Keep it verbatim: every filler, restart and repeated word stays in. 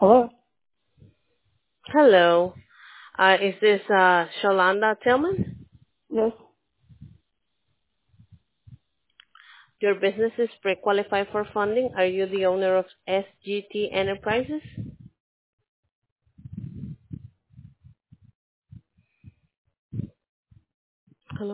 Hello? Hello. Uh, is this uh, Shalanda Tillman? Yes. Your business is pre-qualified for funding. Are you the owner of S G T Enterprises? Hello.